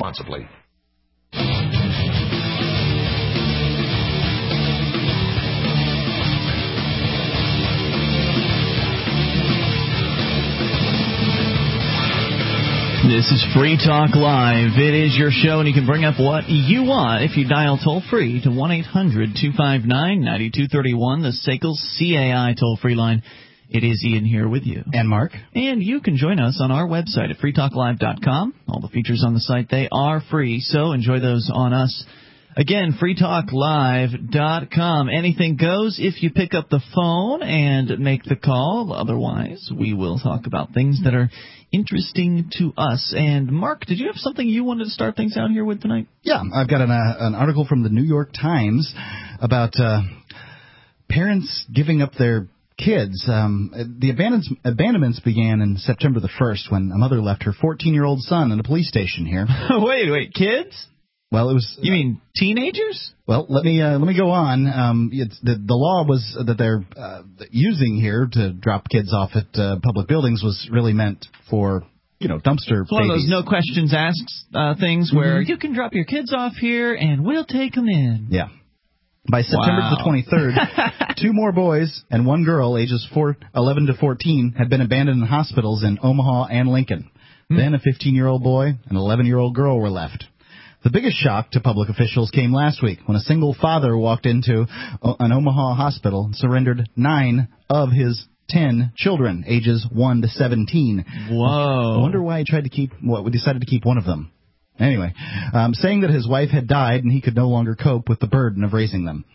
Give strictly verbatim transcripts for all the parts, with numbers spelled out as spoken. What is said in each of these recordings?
responsibly. This is Free Talk Live. It is your show, and you can bring up what you want if you dial toll-free to one eight hundred two five nine nine two three one, the S A C L C A I toll-free line. It is Ian here with you. And Mark. And you can join us on our website at free talk live dot com. All the features on the site, they are free, so enjoy those on us. Again, free talk live dot com. Anything goes if you pick up the phone and make the call. Otherwise, we will talk about things that are interesting to us. And, Mark, did you have something you wanted to start things out here with tonight? Yeah, I've got an, uh, an article from the New York Times about uh, parents giving up their kids. Um, the abandonments, abandonments began in September the first when a mother left her fourteen-year-old son in a police station here. wait, wait, kids? Well, it was. You mean teenagers? Well, let me uh, let me go on. Um, it's, the, the law was that they're uh, using here to drop kids off at uh, public buildings was really meant for, you know, dumpster it's one babies. of those no questions asked uh, things where mm-hmm. you can drop your kids off here and we'll take them in. Yeah. By September wow. the twenty-third, two more boys and one girl, ages four, eleven to fourteen, had been abandoned in hospitals in Omaha and Lincoln. Mm-hmm. Then a fifteen-year-old boy and an eleven-year-old girl were left. The biggest shock to public officials came last week when a single father walked into an Omaha hospital and surrendered nine of his ten children, ages one to seventeen. Whoa. I wonder why he tried to keep, what, we decided to keep one of them. Anyway, um, saying that his wife had died and he could no longer cope with the burden of raising them.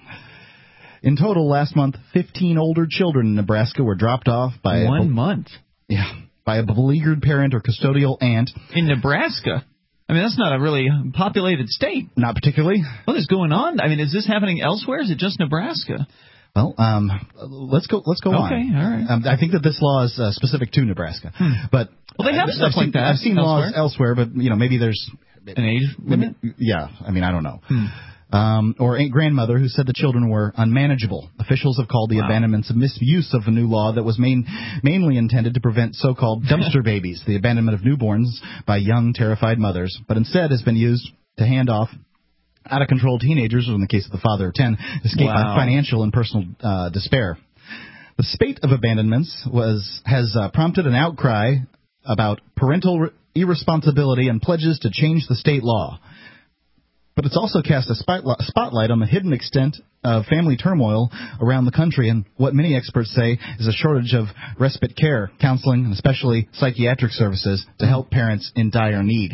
In total, last month, fifteen older children in Nebraska were dropped off by one a, month. Yeah, by a beleaguered parent or custodial aunt. In Nebraska? I mean, that's not a really populated state. Not particularly. What is going on? I mean, is this happening elsewhere? Is it just Nebraska? Well, um, let's go. Let's go okay, on. Okay, all right. Um, I think that this law is uh, specific to Nebraska, hmm. but well, they have I've, stuff I've like seen, that. I've seen elsewhere. laws elsewhere, but you know, maybe there's an age limit. Yeah, I mean, I don't know. Hmm. Um, or a grandmother who said the children were unmanageable. Officials have called the wow. abandonments a misuse of a new law that was main, mainly intended to prevent so-called dumpster babies, the abandonment of newborns by young, terrified mothers, but instead has been used to hand off out-of-control teenagers, or in the case of the father of ten, escape wow. financial and personal uh, despair. The spate of abandonments was has uh, prompted an outcry about parental re- irresponsibility and pledges to change the state law. But it's also cast a spotlight on the hidden extent of family turmoil around the country and what many experts say is a shortage of respite care, counseling, and especially psychiatric services to help parents in dire need.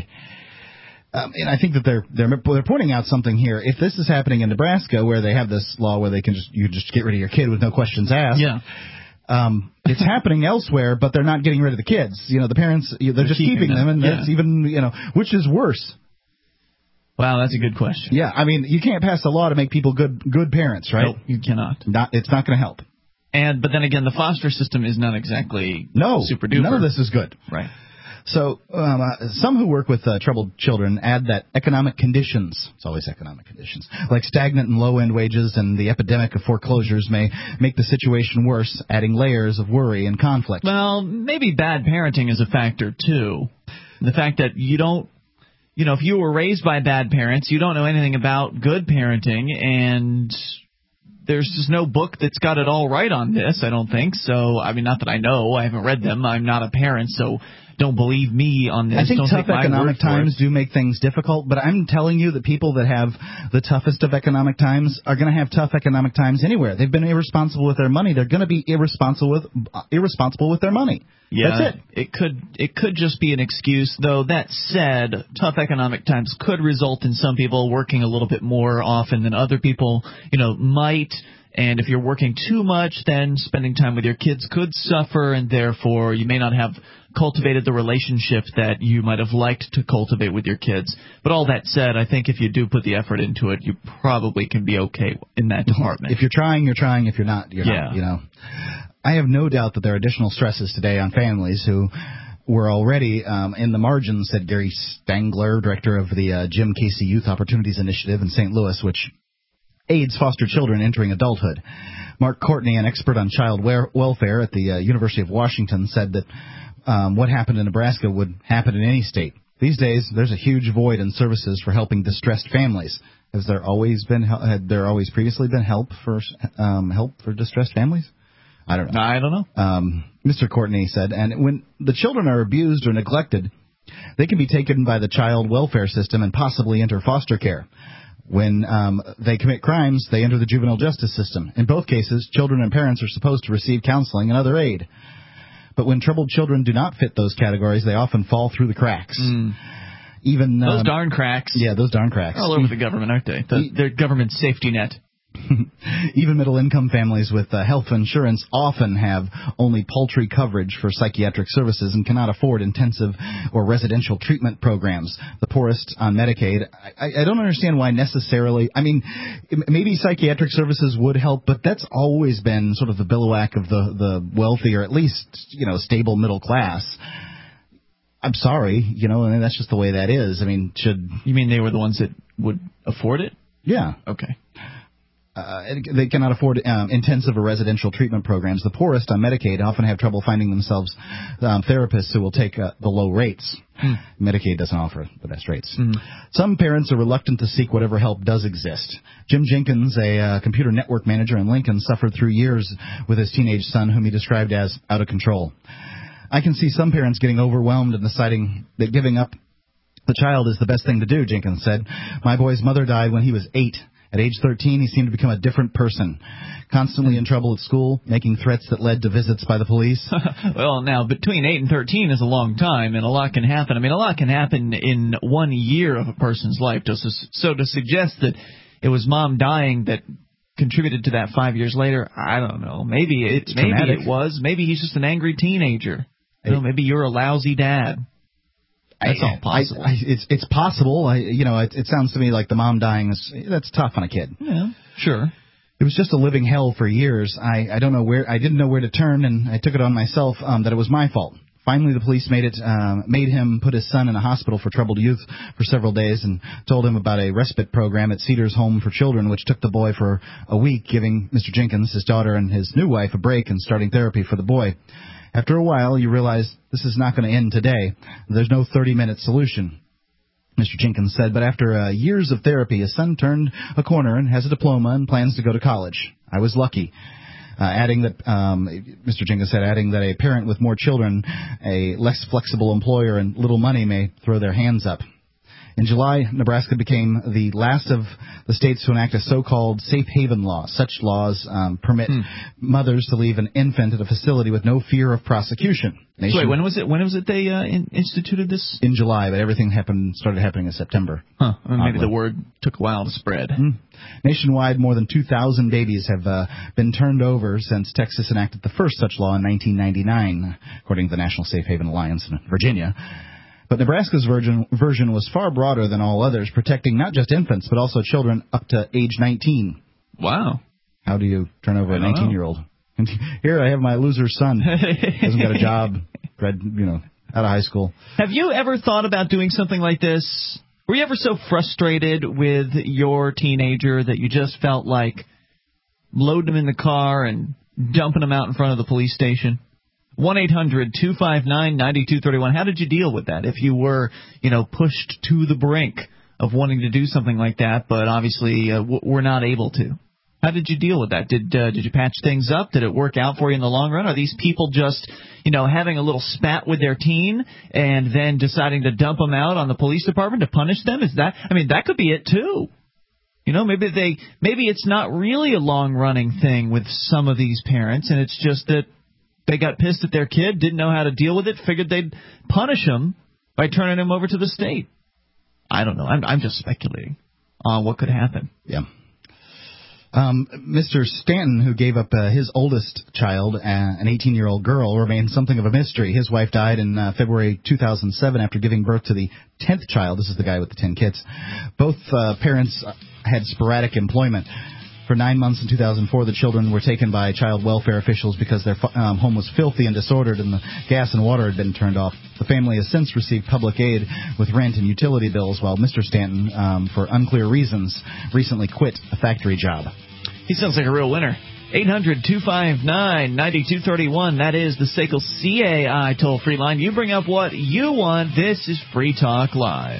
Um, and I think that they're, they're they're pointing out something here. If this is happening in Nebraska, where they have this law where they can just you just get rid of your kid with no questions asked, yeah. Um, it's happening elsewhere, but they're not getting rid of the kids. You know, the parents they're, they're just keeping, keeping them, them and yeah. that's even you know which is worse. Wow, that's a good question. Yeah, I mean, you can't pass a law to make people good good parents, right? Nope, you cannot. Not, it's not going to help. And but then again, the foster system is not exactly no, super duper. None of this is good. Right. So um, uh, some who work with uh, troubled children add that economic conditions, it's always economic conditions, like stagnant and low-end wages and the epidemic of foreclosures may make the situation worse, adding layers of worry and conflict. Well, maybe bad parenting is a factor, too. The fact that you don't You know, if you were raised by bad parents, you don't know anything about good parenting, and there's just no book that's got it all right on this, I don't think. So, I mean, not that I know. I haven't read them. I'm not a parent, so don't believe me on this. I think don't tough economic times do make things difficult, but I'm telling you that people that have the toughest of economic times are going to have tough economic times anywhere. They've been irresponsible with their money. They're going to be irresponsible with uh, irresponsible with their money. Yeah, that's it. It could it could just be an excuse, though. That said, tough economic times could result in some people working a little bit more often than other people, you know, might. And if you're working too much, then spending time with your kids could suffer, and therefore you may not have cultivated the relationship that you might have liked to cultivate with your kids. But all that said, I think if you do put the effort into it, you probably can be okay in that department. If you're trying, you're trying. If you're not, you're yeah. not, you know. I have no doubt that there are additional stresses today on families who were already um, in the margins, said Gary Stangler, director of the uh, Jim Casey Youth Opportunities Initiative in Saint Louis, which aids foster children entering adulthood. Mark Courtney, an expert on child welfare at the uh, University of Washington, said that um, what happened in Nebraska would happen in any state. These days, there's a huge void in services for helping distressed families. Has there always been had there always previously been help for um, help for distressed families? I don't know. I don't know. Um, Mister Courtney said, and when the children are abused or neglected, they can be taken by the child welfare system and possibly enter foster care. When um, they commit crimes, they enter the juvenile justice system. In both cases, children and parents are supposed to receive counseling and other aid. But when troubled children do not fit those categories, they often fall through the cracks. Mm. Even Those um, darn cracks. Yeah, those darn cracks. All over the government, aren't they? The, their government safety net. Even middle-income families with uh, health insurance often have only paltry coverage for psychiatric services and cannot afford intensive or residential treatment programs. The poorest on Medicaid. I, I don't understand why necessarily. I mean, maybe psychiatric services would help, but that's always been sort of the billowhack of the, the wealthy or at least, you know, stable middle class. I'm sorry, you know, and that's just the way that is. I mean, should... You mean they were the ones that would afford it? Yeah. Okay. Uh, they cannot afford um, intensive or residential treatment programs. The poorest on Medicaid often have trouble finding themselves um, therapists who will take uh, the low rates. Mm. Medicaid doesn't offer the best rates. Mm. Some parents are reluctant to seek whatever help does exist. Jim Jenkins, a uh, computer network manager in Lincoln, suffered through years with his teenage son, whom he described as out of control. I can see some parents getting overwhelmed and deciding that giving up the child is the best thing to do, Jenkins said. My boy's mother died when he was eight. At age thirteen, he seemed to become a different person, constantly in trouble at school, making threats that led to visits by the police. Well, now, between eight and thirteen is a long time, and a lot can happen. I mean, a lot can happen in one year of a person's life. So to suggest that it was mom dying that contributed to that five years later, I don't know. Maybe it, maybe traumatic. it was. Maybe he's just an angry teenager. You know, maybe you're a lousy dad. That's I, all possible. I, I, it's it's possible. I, you know, it, it sounds to me like the mom dying is that's tough on a kid. Yeah, sure. It was just a living hell for years. I, I don't know where I didn't know where to turn, and I took it on myself um, that it was my fault. Finally, the police made it um, made him put his son in a hospital for troubled youth for several days, and told him about a respite program at Cedars Home for Children, which took the boy for a week, giving Mister Jenkins, his daughter, and his new wife a break and starting therapy for the boy. After a while, you realize this is not going to end today. There's no thirty-minute solution, Mister Jenkins said. But after uh, years of therapy, his son turned a corner and has a diploma and plans to go to college. I was lucky. Uh, adding that, um, Mister Jenkins said, adding that a parent with more children, a less flexible employer, and little money may throw their hands up. In July, Nebraska became the last of the states to enact a so-called safe haven law. Such laws um, permit hmm. mothers to leave an infant at a facility with no fear of prosecution. Nation- so wait, when was it? When was it they uh, in- instituted this? In July, but everything happened started happening in September. Huh? Well, maybe the word took a while to spread. Hmm. Nationwide, more than two thousand babies have uh, been turned over since Texas enacted the first such law in nineteen ninety-nine, according to the National Safe Haven Alliance in Virginia. But Nebraska's version, version was far broader than all others, protecting not just infants, but also children up to age nineteen. Wow. How do you turn over a nineteen-year-old? Here I have my loser son. Hasn't got a job, grad, you know, out of high school. Have you ever thought about doing something like this? Were you ever so frustrated with your teenager that you just felt like loading him in the car and dumping him out in front of the police station? one eight hundred two five nine nine two three one. How did you deal with that if you were, you know, pushed to the brink of wanting to do something like that, but obviously uh, w- were not able to? How did you deal with that? Did uh, did you patch things up? Did it work out for you in the long run? Are these people just, you know, having a little spat with their teen and then deciding to dump them out on the police department to punish them? Is that, I mean, that could be it too. You know, maybe they maybe it's not really a long-running thing with some of these parents, and it's just that they got pissed at their kid, didn't know how to deal with it, figured they'd punish him by turning him over to the state. I don't know. I'm, I'm just speculating on what could happen. Yeah. Um, Mister Stanton, who gave up uh, his oldest child, uh, an eighteen-year-old girl, remains something of a mystery. His wife died in uh, February two thousand seven after giving birth to the tenth child. This is the guy with the ten kids. Both uh, parents had sporadic employment. For nine months in two thousand four, the children were taken by child welfare officials because their um, home was filthy and disordered and the gas and water had been turned off. The family has since received public aid with rent and utility bills, while Mister Stanton, um, for unclear reasons, recently quit a factory job. He sounds like a real winner. eight hundred two five nine nine two three one. That is the S A C L C A I toll-free line. You bring up what you want. This is Free Talk Live.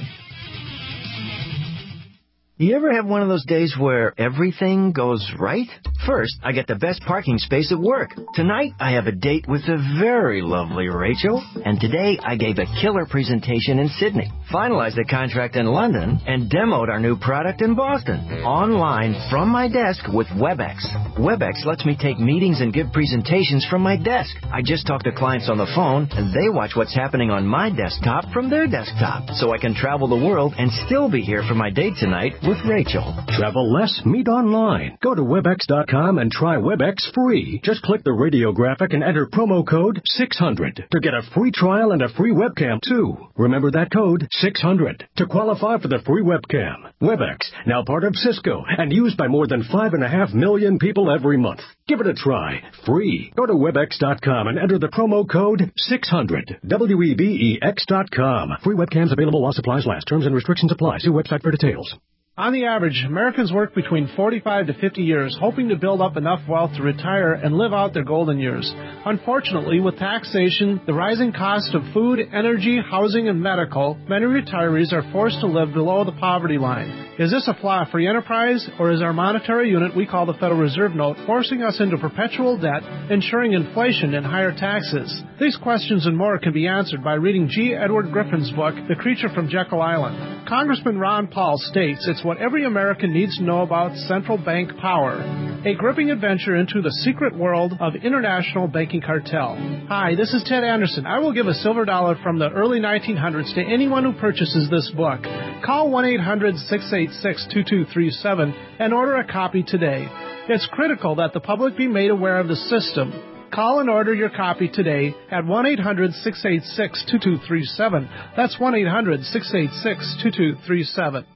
You ever have one of those days where everything goes right? First, I get the best parking space at work. Tonight, I have a date with the very lovely Rachel. And today, I gave a killer presentation in Sydney, finalized a contract in London, and demoed our new product in Boston. Online, from my desk with WebEx. WebEx lets me take meetings and give presentations from my desk. I just talk to clients on the phone, and they watch what's happening on my desktop from their desktop. So I can travel the world and still be here for my date tonight with Rachel. Travel less, meet online. Go to webex dot com and try WebEx free. Just click the radio graphic and enter promo code six hundred to get a free trial and a free webcam, too. Remember that code, six hundred, to qualify for the free webcam. WebEx, now part of Cisco and used by more than five point five million people every month. Give it a try. Free. Go to webex dot com and enter the promo code six hundred. W E B E X dot com. Free webcams available while supplies last. Terms and restrictions apply. See website for details. On the average, Americans work between forty-five to fifty years, hoping to build up enough wealth to retire and live out their golden years. Unfortunately, with taxation, the rising cost of food, energy, housing, and medical, many retirees are forced to live below the poverty line. Is this a flaw free enterprise, or is our monetary unit we call the Federal Reserve Note forcing us into perpetual debt, ensuring inflation and higher taxes? These questions and more can be answered by reading G. Edward Griffin's book, The Creature from Jekyll Island. Congressman Ron Paul states it's what every American needs to know about central bank power, a gripping adventure into the secret world of international banking cartel. Hi, this is Ted Anderson. I will give a silver dollar from the early nineteen hundreds to anyone who purchases this book. Call one eight hundred six eight six two two three seven and order a copy today. It's critical that the public be made aware of the system. Call and order your copy today at one eight hundred six eight six two two three seven. That's one eight hundred six eight six two two three seven.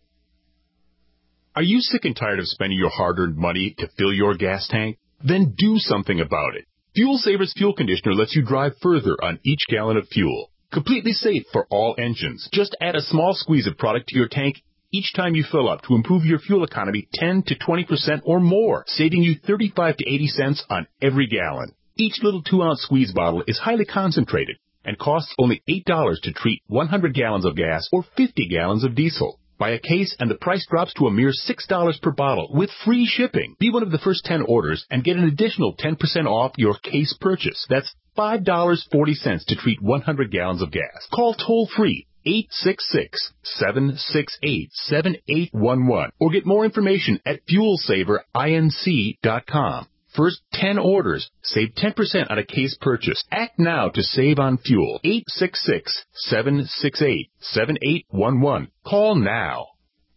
Are you sick and tired of spending your hard-earned money to fill your gas tank? Then do something about it. Fuel Saver's fuel conditioner lets you drive further on each gallon of fuel. Completely safe for all engines. Just add a small squeeze of product to your tank each time you fill up to improve your fuel economy ten to twenty percent or more, saving you thirty-five to eighty cents on every gallon. Each little two-ounce squeeze bottle is highly concentrated and costs only eight dollars to treat one hundred gallons of gas or fifty gallons of diesel. Buy a case and the price drops to a mere six dollars per bottle with free shipping. Be one of the first ten orders and get an additional ten percent off your case purchase. That's five dollars and forty cents to treat one hundred gallons of gas. Call toll-free eight six six, seven six eight, seven eight one one or get more information at fuel saver inc dot com. First ten orders, save ten percent on a case purchase. Act now to save on fuel. eight six six, seven six eight, seven eight one one. Call now.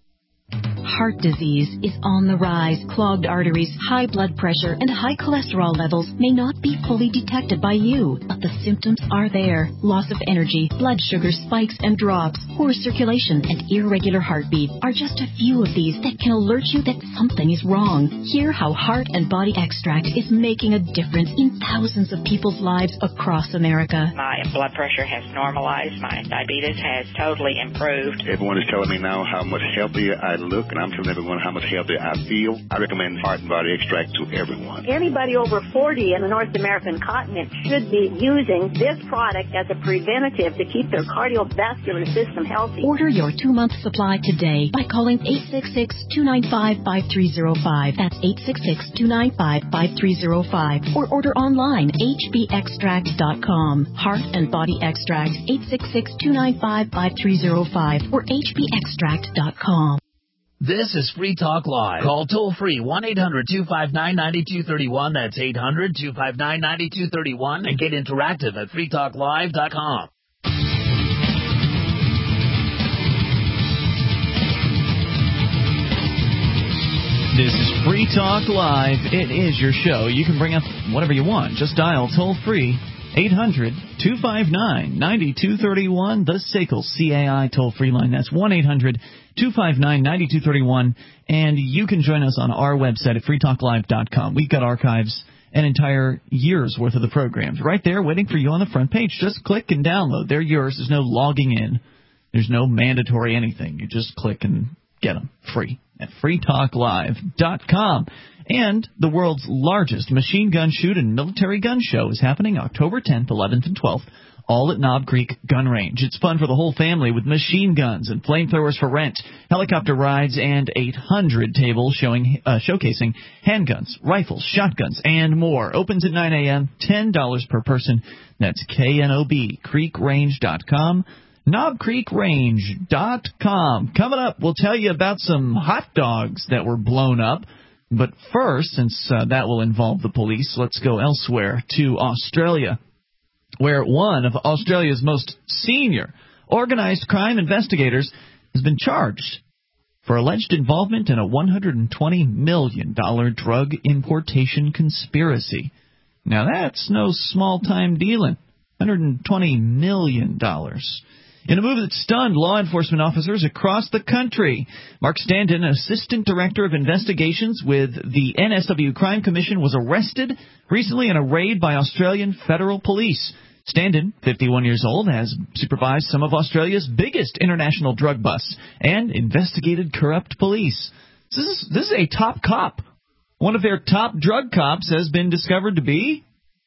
Heart disease is on the rise. Clogged arteries, high blood pressure, and high cholesterol levels may not be fully detected by you, but the symptoms are there. Loss of energy, blood sugar spikes and drops, poor circulation, and irregular heartbeat are just a few of these that can alert you that something is wrong. Hear how Heart and Body Extract is making a difference in thousands of people's lives across America. My blood pressure has normalized. My diabetes has totally improved. Everyone is telling me now how much healthier I look, and I'm telling everyone how much healthier I feel. I recommend Heart and Body Extract to everyone. Anybody over forty in the North American continent should be using this product as a preventative to keep their cardiovascular system healthy. Order your two-month supply today by calling eight six six, two nine five, five three zero five. That's eight six six, two nine five, five three zero five. Or order online, h b extract dot com. Heart and Body Extract, eight six six, two nine five, five three zero five or h b extract dot com. This is Free Talk Live. Call toll-free one eight hundred two five nine nine two three one. That's eight hundred two five nine nine two three one. And get interactive at free talk live dot com. This is Free Talk Live. It is your show. You can bring up whatever you want. Just dial toll-free eight hundred two five nine nine two three one, the S A C L C A I toll-free line. That's one eight hundred two five nine nine two three one. And you can join us on our website at free talk live dot com. We've got archives an entire year's worth of the programs right there waiting for you on the front page. Just click and download. They're yours. There's no logging in. There's no mandatory anything. You just click and get them free at free talk live dot com. And the world's largest machine gun shoot and military gun show is happening October tenth, eleventh, and twelfth, all at Knob Creek Gun Range. It's fun for the whole family with machine guns and flamethrowers for rent, helicopter rides, and eight hundred tables showing uh, showcasing handguns, rifles, shotguns, and more. Opens at nine a.m., ten dollars per person. That's K N O B, creek range dot com. knob creek range dot com. Coming up, we'll tell you about some hot dogs that were blown up. But first, since uh, that will involve the police, let's go elsewhere to Australia, where one of Australia's most senior organized crime investigators has been charged for alleged involvement in a one hundred twenty million dollars drug importation conspiracy. Now, that's no small-time dealing, one hundred twenty million dollars. In a move that stunned law enforcement officers across the country, Mark Standen, Assistant Director of Investigations with the N S W Crime Commission, was arrested recently in a raid by Australian Federal Police. Standen, fifty-one years old, has supervised some of Australia's biggest international drug busts and investigated corrupt police. This is, this is a top cop. One of their top drug cops has been discovered to be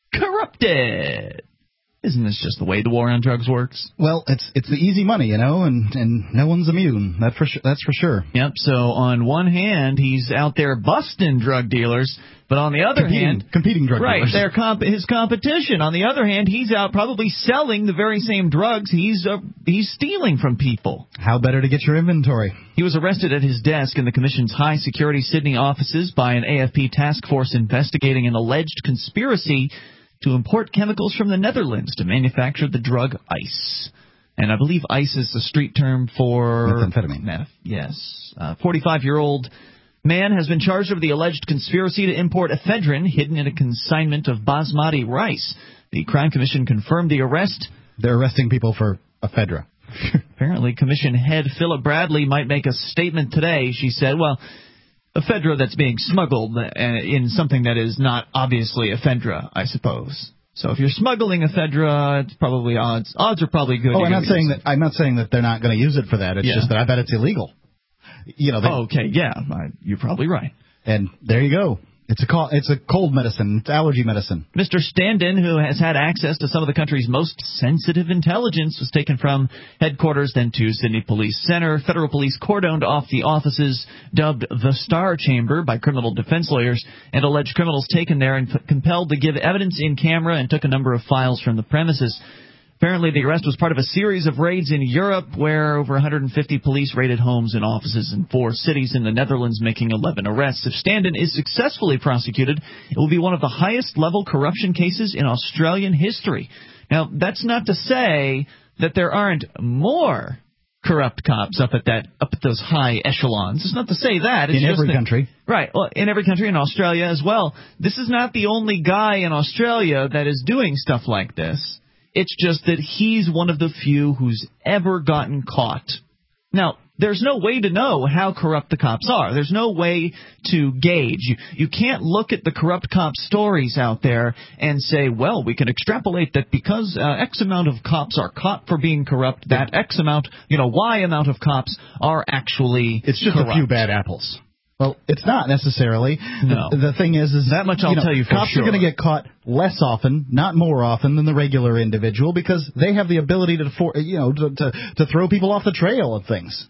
corrupted. Isn't this just the way the war on drugs works? Well, it's it's the easy money, you know, and, and no one's immune. That for sure, that's for sure. Yep, so on one hand, he's out there busting drug dealers, but on the other competing, hand... Competing drug right, dealers. Right, they're comp- his competition. On the other hand, he's out probably selling the very same drugs he's uh, he's stealing from people. How better to get your inventory? He was arrested at his desk in the Commission's high-security Sydney offices by an A F P task force investigating an alleged conspiracy to import chemicals from the Netherlands to manufacture the drug ice. And I believe ice is the street term for... methamphetamine. Meth, yes. A forty-five-year-old man has been charged with the alleged conspiracy to import ephedrine hidden in a consignment of basmati rice. The Crime Commission confirmed the arrest. They're arresting people for ephedra. Apparently, Commission head Philip Bradley might make a statement today. She said, well... ephedra that's being smuggled in something that is not obviously ephedra, I suppose. So if you're smuggling ephedra, it's probably odds. Odds are probably good. Oh, I'm not saying that. I'm not saying that they're not going to use it for that. It's yeah. just that I bet it's illegal. You know. They, oh, okay, yeah, I, you're probably right. And there you go. It's a co- it's a cold medicine. It's allergy medicine. Mister Standen, who has had access to some of the country's most sensitive intelligence, was taken from headquarters then to Sydney Police Center. Federal police cordoned off the offices dubbed the Star Chamber by criminal defense lawyers, and alleged criminals taken there and p- compelled to give evidence in camera and took a number of files from the premises. Apparently, the arrest was part of a series of raids in Europe where over one hundred fifty police raided homes and offices in four cities in the Netherlands, making eleven arrests. If Standen is successfully prosecuted, it will be one of the highest-level corruption cases in Australian history. Now, that's not to say that there aren't more corrupt cops up at that up at those high echelons. It's not to say that. It's in just every that, country. Right. Well, in every country, in Australia as well. This is not the only guy in Australia that is doing stuff like this. It's just that he's one of the few who's ever gotten caught. Now, there's no way to know how corrupt the cops are. There's no way to gauge. You, you can't look at the corrupt cop stories out there and say, well, we can extrapolate that because uh, X amount of cops are caught for being corrupt, that X amount, you know, Y amount of cops are actually It's just corrupt. a few bad apples. Well, it's not necessarily. No. The, the thing is, is that much I'll you know, tell you for cops sure. are going to get caught less often, not more often than the regular individual, because they have the ability to, for, you know, to, to to throw people off the trail of things.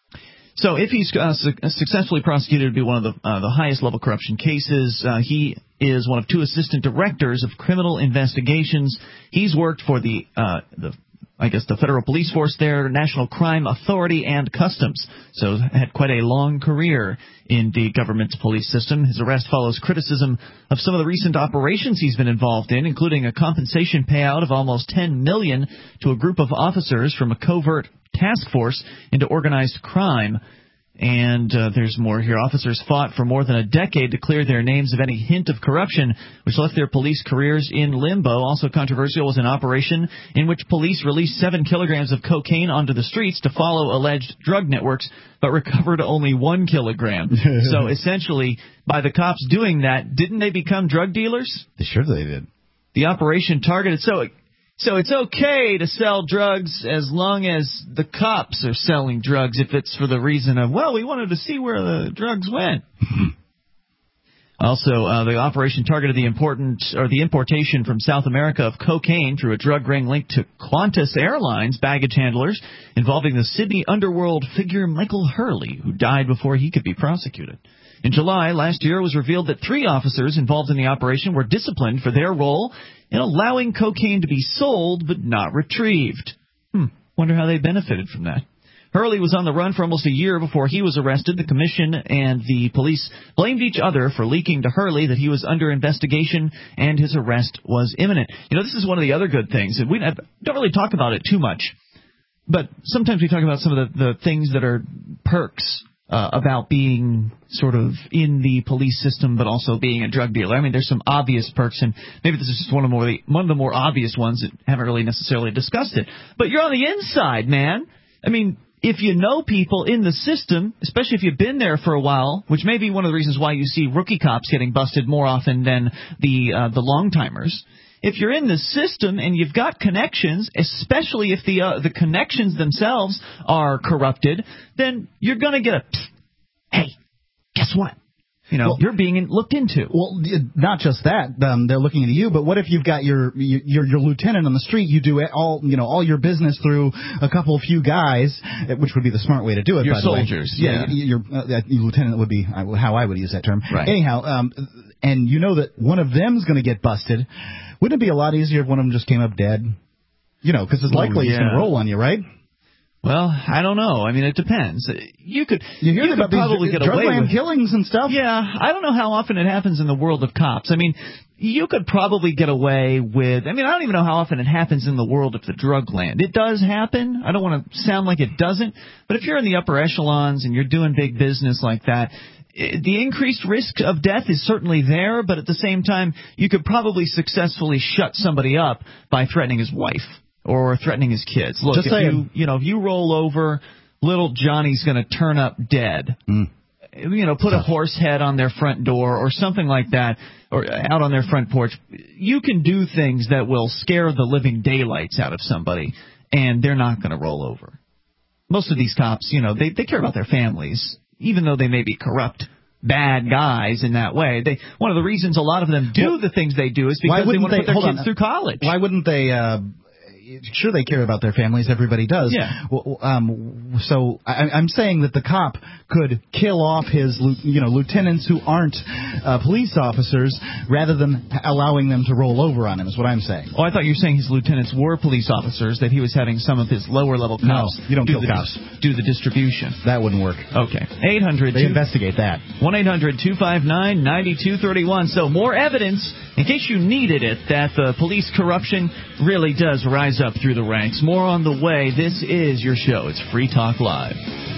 So if he's uh, su- successfully prosecuted, it'd be one of the uh, the highest level corruption cases. Uh, he is one of two assistant directors of criminal investigations. He's worked for the uh, the. I guess the Federal Police Force there, National Crime Authority, and Customs. So had quite a long career in the government's police system. His arrest follows criticism of some of the recent operations he's been involved in, including a compensation payout of almost ten million dollars to a group of officers from a covert task force into organized crime. And uh, there's more here. Officers fought for more than a decade to clear their names of any hint of corruption, which left their police careers in limbo. Also controversial was an operation in which police released seven kilograms of cocaine onto the streets to follow alleged drug networks, but recovered only one kilogram. So essentially, by the cops doing that, didn't they become drug dealers? Sure they did. The operation targeted... so. So it's okay to sell drugs as long as the cops are selling drugs if it's for the reason of, well, we wanted to see where the drugs went. Also, uh, the operation targeted the important or the importation from South America of cocaine through a drug ring linked to Qantas Airlines baggage handlers involving the Sydney underworld figure Michael Hurley, who died before he could be prosecuted. In July last year, it was revealed that three officers involved in the operation were disciplined for their role in allowing cocaine to be sold but not retrieved. Hmm, wonder how they benefited from that. Hurley was on the run for almost a year before he was arrested. The commission and the police blamed each other for leaking to Hurley that he was under investigation and his arrest was imminent. You know, this is one of the other good things, and we don't really talk about it too much, but sometimes we talk about some of the, the things that are perks uh, about being sort of in the police system but also being a drug dealer. I mean, there's some obvious perks, and maybe this is just one of, more, one of the more obvious ones that haven't really necessarily discussed it. But you're on the inside, man. I mean, if you know people in the system, especially if you've been there for a while, which may be one of the reasons why you see rookie cops getting busted more often than the uh, the long-timers. If you're in the system and you've got connections, especially if the uh, the connections themselves are corrupted, then you're going to get a, hey, guess what? You know, well, you're being looked into. Well, not just that, um, they're looking into you, but what if you've got your, your your lieutenant on the street? You do all you know all your business through a couple of few guys, which would be the smart way to do it. Your by soldiers, the way. yeah. yeah. Your, uh, your lieutenant would be how I would use that term. Right. Anyhow, um, and you know that one of them's going to get busted. Wouldn't it be a lot easier if one of them just came up dead? You know, because it's likely oh, yeah. he's going to roll on you, right? Well, I don't know. I mean, it depends. You could you hear you about could probably these get away with killings and stuff. Yeah, I don't know how often it happens in the world of cops. I mean, you could probably get away with. I mean, I don't even know how often it happens in the world of the drug land. It does happen. I don't want to sound like it doesn't, but if you're in the upper echelons and you're doing big business like that, the increased risk of death is certainly there. But at the same time, you could probably successfully shut somebody up by threatening his wife. Or threatening his kids. Look, Just if saying. you, you know, if you roll over, little Johnny's going to turn up dead. Mm. You know, put a horse head on their front door or something like that, or out on their front porch. You can do things that will scare the living daylights out of somebody, and they're not going to roll over. Most of these cops, you know, they, they care about their families, even though they may be corrupt, bad guys in that way. They One of the reasons a lot of them do well, the things they do is because they want to put their kids on. through college. Why wouldn't they... Uh, Sure, they care about their families. Everybody does. Yeah. Well, um, so I, I'm saying that the cop could kill off his, you know, lieutenants who aren't uh, police officers, rather than allowing them to roll over on him. Is what I'm saying. Oh, I thought you were saying his lieutenants were police officers. That he was having some of his lower level cops. No, you don't do kill the, cops. Do the distribution. That wouldn't work. Okay. eight hundred They investigate that. one eight hundred two five nine nine two three one. So more evidence, in case you needed it, that the police corruption really does rise up through the ranks. More on the way. This is your show. It's Free Talk Live.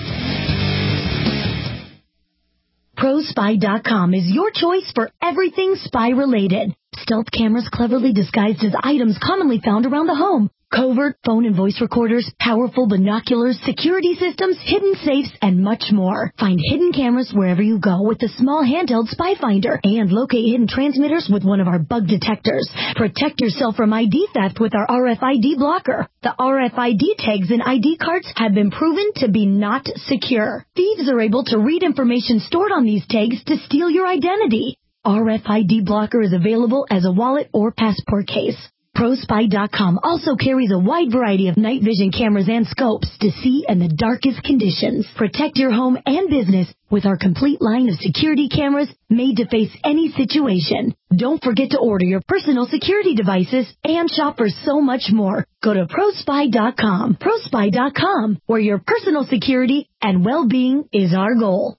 Pro Spy dot com is your choice for everything spy-related. Stealth cameras cleverly disguised as items commonly found around the home. Covert phone and voice recorders, powerful binoculars, security systems, hidden safes, and much more. Find hidden cameras wherever you go with the small handheld Spy Finder, and locate hidden transmitters with one of our bug detectors. Protect yourself from I D theft with our R F I D blocker. The R F I D tags in I D cards have been proven to be not secure. Thieves are able to read information stored on these tags to steal your identity. R F I D blocker is available as a wallet or passport case. Pro Spy dot com also carries a wide variety of night vision cameras and scopes to see in the darkest conditions. Protect your home and business with our complete line of security cameras made to face any situation. Don't forget to order your personal security devices and shop for so much more. Go to Pro Spy dot com. Pro Spy dot com, where your personal security and well-being is our goal.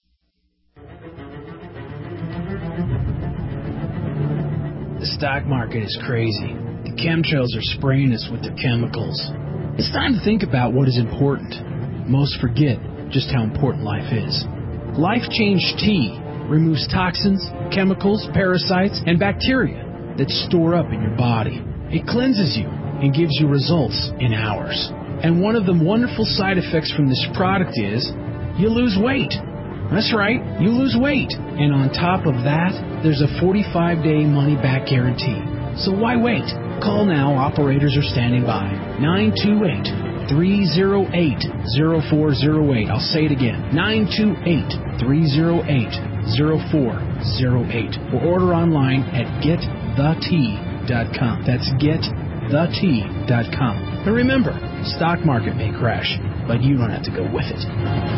The stock market is crazy. The chemtrails are spraying us with their chemicals. It's time to think about what is important. Most forget just how important life is. Life Change Tea removes toxins, chemicals, parasites, and bacteria that store up in your body. It cleanses you and gives you results in hours. And one of the wonderful side effects from this product is you lose weight. That's right, you lose weight. And on top of that, there's a forty-five day money-back guarantee. So why wait? Call now. Operators are standing by. nine two eight, three oh eight, oh four oh eight. I'll say it again. nine two eight, three oh eight, zero four zero eight or order online at get the tea dot com. That's get the tea dot com. And remember, the stock market may crash, but you don't have to go with it.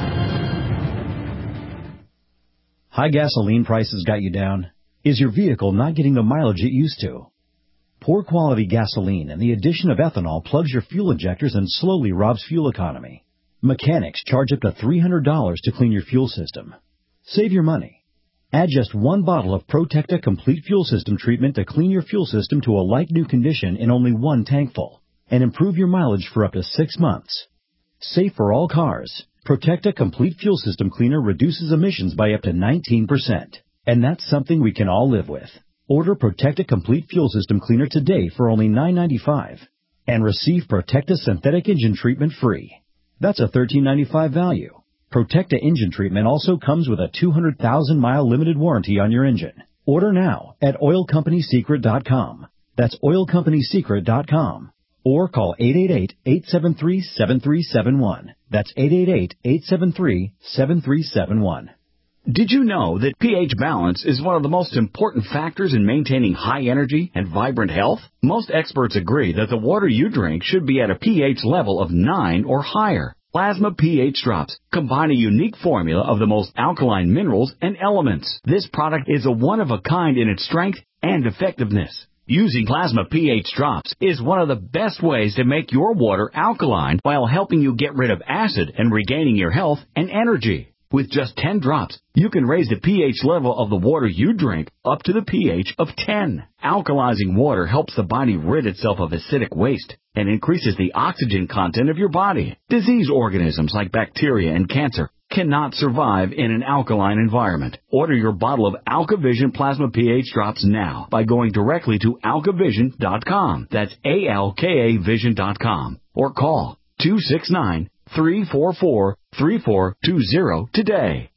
High gasoline prices got you down? Is your vehicle not getting the mileage it used to? Poor quality gasoline and the addition of ethanol plugs your fuel injectors and slowly robs fuel economy. Mechanics charge up to three hundred dollars to clean your fuel system. Save your money. Add just one bottle of Protecta Complete Fuel System treatment to clean your fuel system to a like-new condition in only one tankful, and improve your mileage for up to six months. Safe for all cars, Protecta Complete Fuel System Cleaner reduces emissions by up to nineteen percent. And that's something we can all live with. Order Protecta Complete Fuel System Cleaner today for only nine ninety-five and receive Protecta Synthetic Engine Treatment free. That's a thirteen ninety-five value. Protecta Engine Treatment also comes with a two hundred thousand mile limited warranty on your engine. Order now at oil company secret dot com. That's oil company secret dot com. Or call eight eight eight, eight seven three, seven three seven one. That's eight eight eight, eight seven three, seven three seven one. Did you know that pH balance is one of the most important factors in maintaining high energy and vibrant health? Most experts agree that the water you drink should be at a pH level of nine or higher. Plasma pH Drops combine a unique formula of the most alkaline minerals and elements. This product is a one-of-a-kind in its strength and effectiveness. Using Plasma pH Drops is one of the best ways to make your water alkaline while helping you get rid of acid and regaining your health and energy. With just ten drops, you can raise the pH level of the water you drink up to the pH of ten. Alkalizing water helps the body rid itself of acidic waste and increases the oxygen content of your body. Disease organisms like bacteria and cancer cannot survive in an alkaline environment. Order your bottle of AlkaVision Plasma pH Drops now by going directly to alkavision dot com. That's A L K A vision dot com. Or call two six nine, three four four, three four two zero today.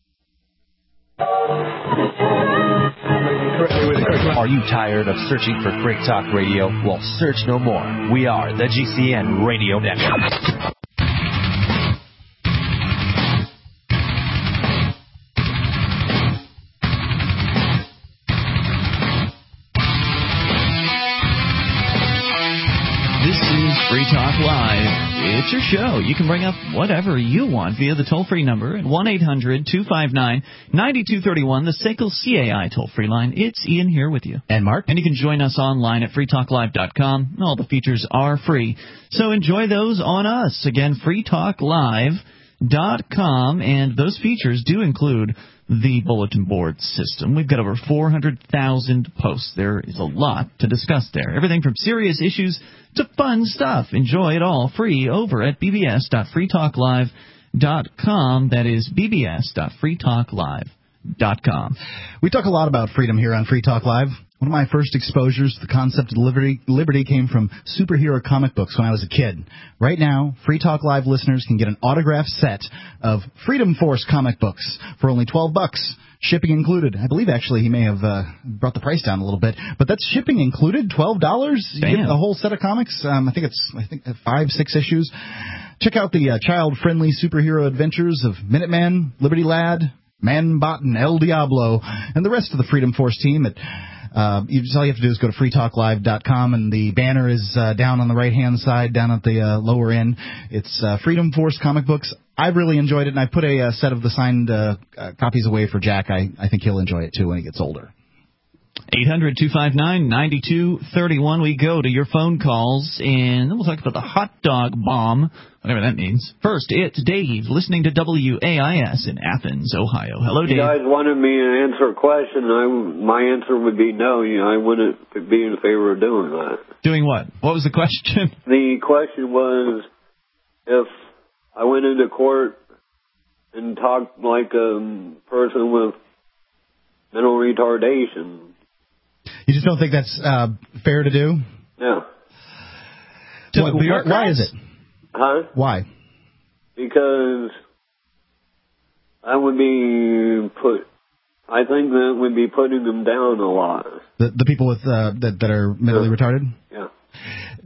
Are you tired of searching for Freak Talk Radio? Well, search no more. We are the G C N Radio Network. Free Talk Live. It's your show. You can bring up whatever you want via the toll-free number at one eight hundred two five nine nine two three one, the S A C L C A I toll-free line. It's Ian here with you. And Mark. And you can join us online at free talk live dot com. All the features are free, so enjoy those on us. Again, free talk live dot com, and those features do include the bulletin board system. We've got over four hundred thousand posts. There is a lot to discuss there. Everything from serious issues to fun stuff. Enjoy it all free over at b b s dot free talk live dot com. That is b b s dot free talk live dot com. We talk a lot about freedom here on Free Talk Live. One of my first exposures to the concept of liberty, liberty came from superhero comic books when I was a kid. Right now, Free Talk Live listeners can get an autographed set of Freedom Force comic books for only twelve bucks, shipping included. I believe, actually, he may have uh, brought the price down a little bit, but that's shipping included, twelve dollars. You get a whole set of comics. Um, I think it's I think five, six issues. Check out the uh, child-friendly superhero adventures of Minuteman, Liberty Lad, Man-Bot, and El Diablo, and the rest of the Freedom Force team at Uh, you just, all you have to do is go to free talk live dot com, and the banner is uh, down on the right-hand side, down at the uh, lower end. It's uh, Freedom Force comic books. I've really enjoyed it, and I put a, a set of the signed uh, uh, copies away for Jack. I, I think he'll enjoy it, too, when he gets older. eight hundred two five nine nine two three one. We go to your phone calls, and then we'll talk about the hot dog bomb, whatever that means. First, it's Dave, listening to W A I S in Athens, Ohio. Hello, Dave. You guys wanted me to answer a question, and I, my answer would be no. You know, I wouldn't be in favor of doing that. Doing what? What was the question? The question was, if I went into court and talked like a person with mental retardation. You just don't think that's uh, fair to do? Yeah. So why, why, why is it? Huh? Why? Because I would be put. I think that would be putting them down a lot. The the people with uh, that that are mentally yeah. retarded. Yeah.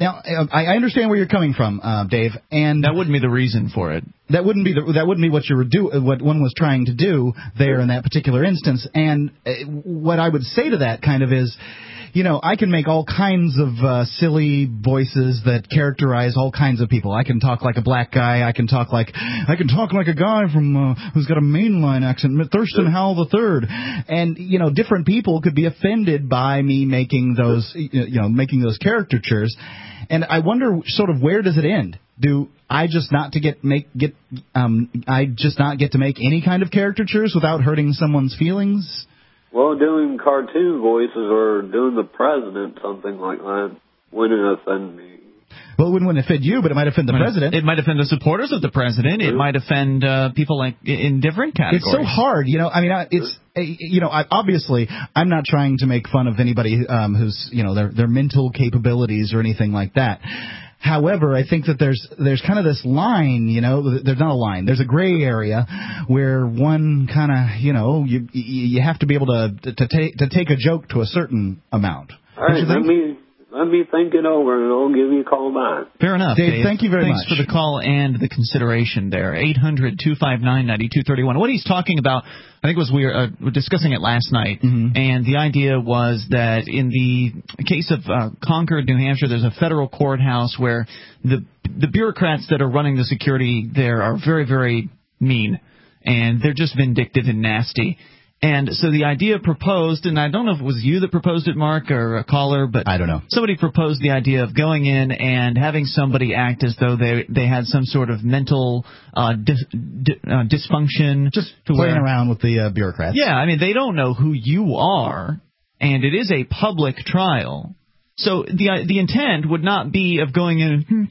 Now, I understand where you're coming from, uh, Dave, and that wouldn't be the reason for it. That wouldn't be the, that wouldn't be what you were do what one was trying to do there in that particular instance. And uh, what I would say to that kind of is, you know, I can make all kinds of uh, silly voices that characterize all kinds of people. I can talk like a black guy. I can talk like I can talk like a guy from uh, who's got a mainline accent, Thurston Howell the Third. And you know, different people could be offended by me making those, you know, making those caricatures. And I wonder, sort of, where does it end? Do I just not to get make get um I just not get to make any kind of caricatures without hurting someone's feelings? Well, doing cartoon voices or doing the president, something like that, wouldn't offend me. Well, it wouldn't offend you, but it might offend the it might, president. It might offend the supporters of the president. It might offend uh, people like in different categories. It's so hard, you know. I mean, it's you know, I, obviously, I'm not trying to make fun of anybody um, who's you know their their mental capabilities or anything like that. However, I think that there's there's kind of this line, you know, there's not a line, there's a gray area where one kind of, you know, you you have to be able to to take to take a joke to a certain amount. All right, let me let me think it over, and I'll give you a call back. Fair enough, Dave. Dave. Thank you very Thanks much. Thanks for the call and the consideration there. eight hundred two five nine nine two three one. What he's talking about, I think it was we were, uh, were discussing it last night, mm-hmm. and the idea was that in the case of uh, Concord, New Hampshire, there's a federal courthouse where the the bureaucrats that are running the security there are very, very mean, and they're just vindictive and nasty. And so the idea proposed, and I don't know if it was you that proposed it, Mark, or a caller, but I don't know. Somebody proposed the idea of going in and having somebody act as though they they had some sort of mental uh, dis, di, uh, dysfunction. Just to playing where, around with the uh, bureaucrats. Yeah, I mean, they don't know who you are, and it is a public trial. So the uh, the intent would not be of going in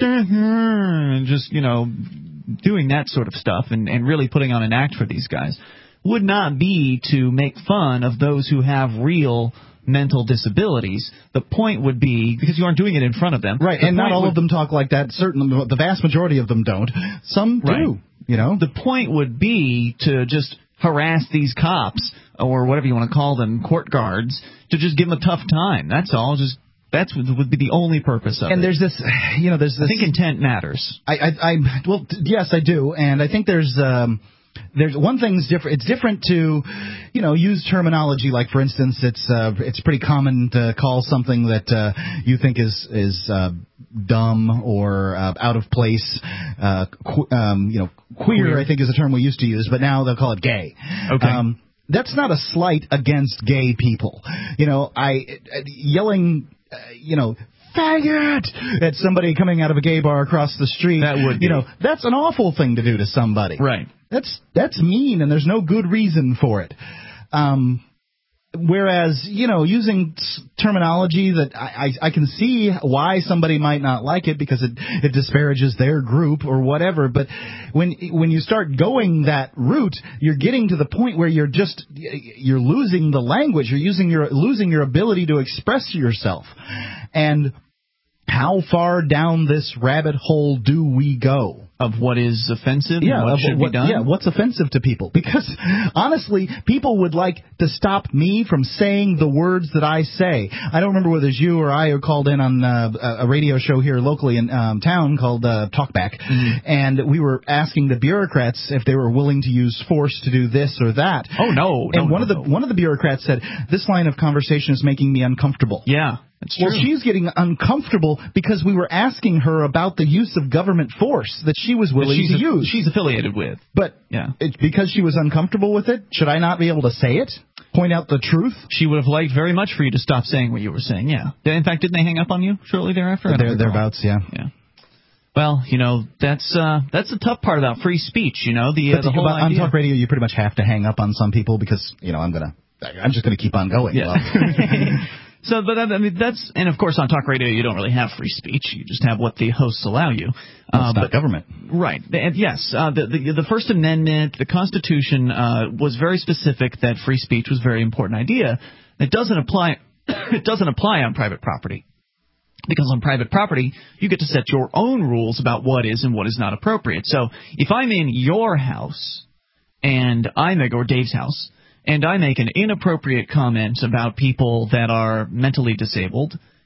and just, you know, doing that sort of stuff and, and really putting on an act for these guys. Would not be to make fun of those who have real mental disabilities. The point would be, because you aren't doing it in front of them. Right, and not all would, of them talk like that. Certainly, the vast majority of them don't. Some do, right. you know. The point would be to just harass these cops, or whatever you want to call them, court guards, to just give them a tough time. That's all. Just That's would be the only purpose of and it. And there's this, you know, there's this... I think intent matters. I, I, I well, yes, I do, and I think there's... Um, There's one thing's different. It's different to, you know, use terminology like, for instance, it's uh, it's pretty common to call something that uh, you think is is uh, dumb or uh, out of place. Uh, qu- um, you know, queer, queer, I think, is a term we used to use, but now they'll call it gay. Okay. Um, that's not a slight against gay people. You know, I uh, yelling, uh, you know. Faggot! At somebody coming out of a gay bar across the street. That would be. You know, that's an awful thing to do to somebody. Right. That's that's mean, and there's no good reason for it. Um, whereas, you know, using terminology that I, I, I can see why somebody might not like it because it, it disparages their group or whatever. But when when you start going that route, you're getting to the point where you're just you're losing the language. You're using your losing your ability to express yourself. And how far down this rabbit hole do we go? Of what is offensive yeah, and what should what, be done? Yeah, what's offensive to people? Because, honestly, people would like to stop me from saying the words that I say. I don't remember whether it was you or I who called in on uh, a radio show here locally in um, town called uh, Talkback, mm-hmm. and we were asking the bureaucrats if they were willing to use force to do this or that. Oh, no. And no, one, no, of the, no. one of the bureaucrats said, this line of conversation is making me uncomfortable. Yeah. That's true. Well, she's getting uncomfortable because we were asking her about the use of government force that she was willing she's to a, use. She's affiliated with. But yeah. it, because she was uncomfortable with it, should I not be able to say it? Point out the truth? She would have liked very much for you to stop saying what you were saying, yeah. In fact, didn't they hang up on you shortly thereafter? There, thereabouts, yeah. Yeah. Well, you know, that's uh, that's the tough part about free speech, you know, the, uh, the whole about, idea. On talk radio, you pretty much have to hang up on some people because, you know, I'm going to, I'm just going to keep on going. Yeah. Well. So, but I mean, that's, and of course on talk radio you don't really have free speech. You just have what the hosts allow you. Well, it's uh, not but, government. Right. And yes, uh, the, the the First Amendment, the Constitution uh, was very specific that free speech was a very important idea. It doesn't apply. It doesn't apply on private property. Because on private property, you get to set your own rules about what is and what is not appropriate. So if I'm in your house and I make, or Dave's house, and I make an inappropriate comment about people that are mentally disabled,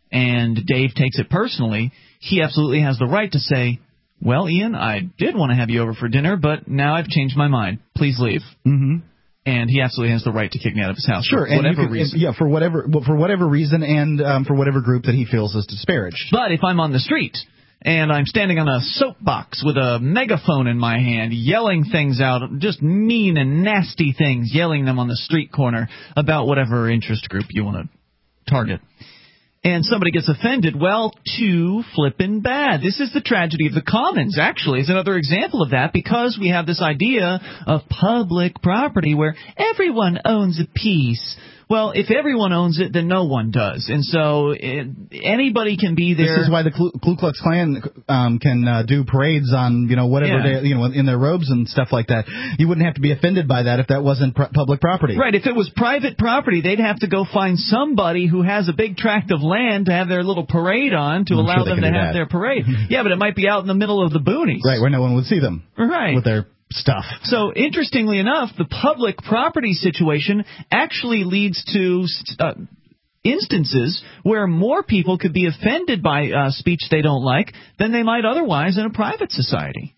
and Dave takes it personally, he absolutely has the right to say, well, Ian, I did want to have you over for dinner, but now I've changed my mind. Please leave. Mm-hmm. And he absolutely has the right to kick me out of his house sure, for whatever and could, reason. Yeah, for whatever for whatever reason, and um, for whatever group that he feels is disparaged. But if I'm on the street and I'm standing on a soapbox with a megaphone in my hand, yelling things out, just mean and nasty things, yelling them on the street corner about whatever interest group you want to target, and somebody gets offended, well, too flippin' bad. This is the tragedy of the commons, actually. It's another example of that, because we have this idea of public property where everyone owns a piece. Well, if everyone owns it, then no one does. And so it, anybody can be there. This is why the Ku, Ku Klux Klan um, can uh, do parades on, you know, whatever yeah. day, you know, in their robes and stuff like that. You wouldn't have to be offended by that if that wasn't pr- public property. Right. If it was private property, they'd have to go find somebody who has a big tract of land to have their little parade on to I'm allow sure them to have that. their parade. Yeah, but it might be out in the middle of the boonies. Right, where no one would see them. Right. With their stuff. So, interestingly enough, the public property situation actually leads to uh, instances where more people could be offended by uh, speech they don't like than they might otherwise in a private society.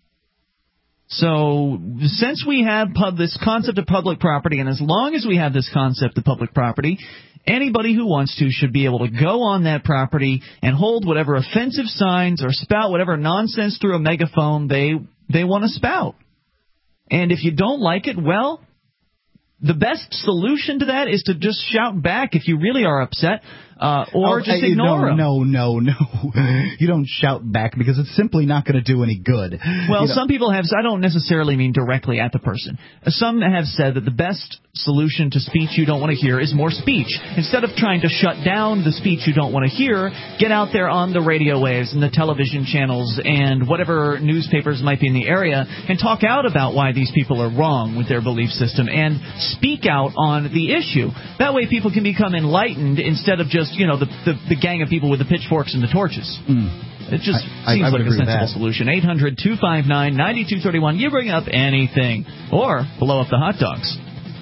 So, since we have pub- this concept of public property, and as long as we have this concept of public property, anybody who wants to should be able to go on that property and hold whatever offensive signs or spout whatever nonsense through a megaphone they they want to spout. And if you don't like it, well, the best solution to that is to just shout back if you really are upset, uh, or oh, just I, ignore no, them. No, no, no. You don't shout back because it's simply not going to do any good. Well, you know? Some people have, I don't necessarily mean directly at the person. Some have said that the best solution to speech you don't want to hear is more speech. Instead of trying to shut down the speech you don't want to hear, get out there on the radio waves and the television channels and whatever newspapers might be in the area and talk out about why these people are wrong with their belief system and speak out on the issue. That way people can become enlightened instead of just, you know, the, the, the gang of people with the pitchforks and the torches. Mm. It just I, seems I, I like a sensible solution. eight hundred two five nine nine two three one. You bring up anything. Or blow up the hot dogs.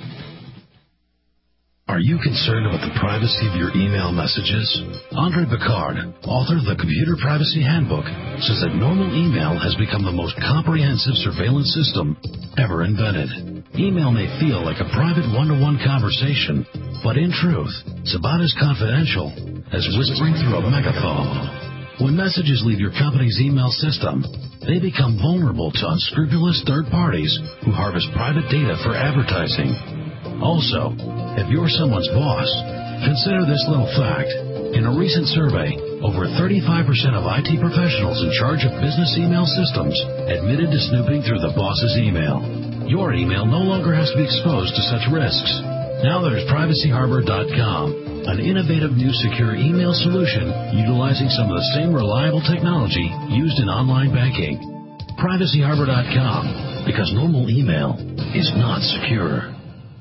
Are you concerned about the privacy of your email messages? Andre Picard, author of the Computer Privacy Handbook, says that normal email has become the most comprehensive surveillance system ever invented. Email may feel like a private one-to-one conversation, but in truth, it's about as confidential as whispering through a megaphone. When messages leave your company's email system, they become vulnerable to unscrupulous third parties who harvest private data for advertising. Also, if you're someone's boss, consider this little fact. In a recent survey, over thirty-five percent of I T professionals in charge of business email systems admitted to snooping through the boss's email. Your email no longer has to be exposed to such risks. Now there's Privacy Harbor dot com, an innovative new secure email solution utilizing some of the same reliable technology used in online banking. Privacy Harbor dot com, because normal email is not secure.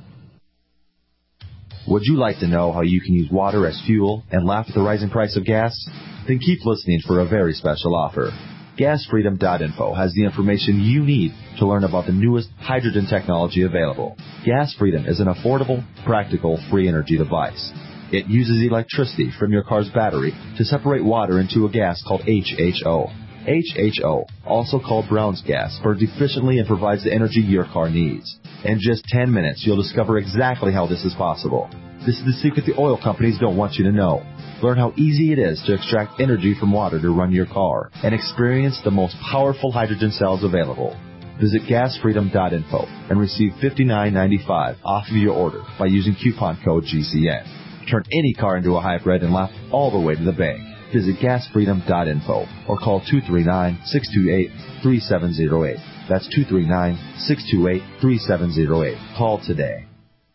Would you like to know how you can use water as fuel and laugh at the rising price of gas? Then keep listening for a very special offer. Gas Freedom dot info has the information you need to learn about the newest hydrogen technology available. Gas Freedom is an affordable, practical, free energy device. It uses electricity from your car's battery to separate water into a gas called H H O. H H O, also called Brown's gas, burns efficiently and provides the energy your car needs. In just ten minutes, you'll discover exactly how this is possible. This is the secret the oil companies don't want you to know. Learn how easy it is to extract energy from water to run your car and experience the most powerful hydrogen cells available. Visit Gas Freedom dot info and receive fifty-nine ninety-five off of your order by using coupon code G C N. Turn any car into a hybrid and laugh all the way to the bank. Visit Gas Freedom dot info or call two three nine, six two eight, three seven zero eight. That's two three nine, six two eight, three seven zero eight. Call today.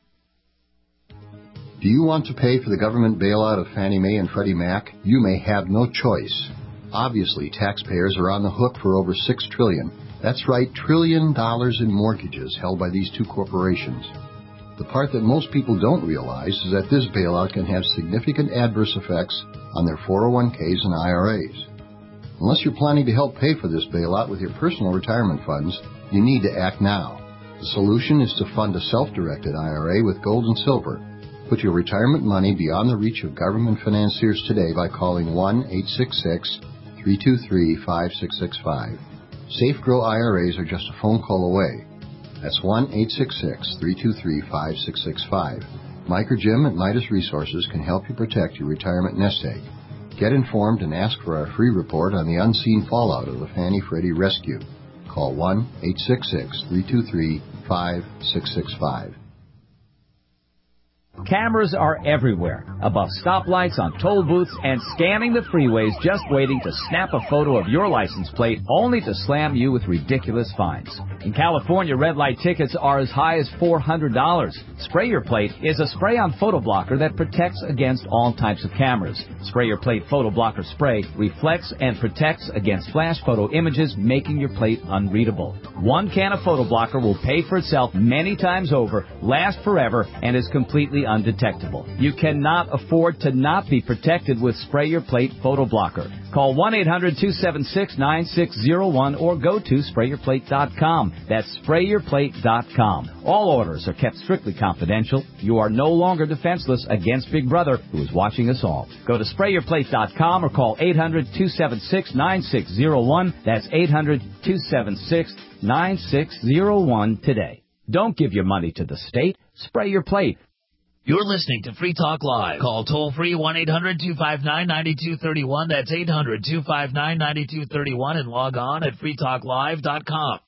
Do you want to pay for the government bailout of Fannie Mae and Freddie Mac? You may have no choice. Obviously, taxpayers are on the hook for over six trillion dollars. That's right, trillion dollars in mortgages held by these two corporations. The part that most people don't realize is that this bailout can have significant adverse effects on their four oh one k's and I R As. Unless you're planning to help pay for this bailout with your personal retirement funds, you need to act now. The solution is to fund a self-directed I R A with gold and silver. Put your retirement money beyond the reach of government financiers today by calling one eight six six, three two three, five six six five. Safe Grow I R As are just a phone call away. That's one eight six six, three two three, five six six five. Mike or Jim at Midas Resources can help you protect your retirement nest egg. Get informed and ask for our free report on the unseen fallout of the Fannie Freddie rescue. Call one eight six six, three two three, five six six five. Cameras are everywhere, above stoplights, on toll booths, and scanning the freeways just waiting to snap a photo of your license plate only to slam you with ridiculous fines. In California, red light tickets are as high as four hundred dollars. Spray Your Plate is a spray-on photo blocker that protects against all types of cameras. Spray Your Plate photo blocker spray reflects and protects against flash photo images, making your plate unreadable. One can of photo blocker will pay for itself many times over, last forever, and is completely undetectable. You cannot afford to not be protected with Spray Your Plate photo blocker. Call one eight hundred, two seven six, nine six zero one or go to spray your plate dot com. That's spray your plate dot com. All orders are kept strictly confidential. You are no longer defenseless against Big Brother, who is watching us all. Go to spray your plate dot com or call eight hundred, two seven six, nine six zero one. That's eight hundred, two seven six, nine six zero one today. Don't give your money to the state. Spray Your Plate. You're listening to Free Talk Live. Call toll-free one eight hundred, two five nine, nine two three one. That's eight hundred, two five nine, nine two three one and log on at free talk live dot com.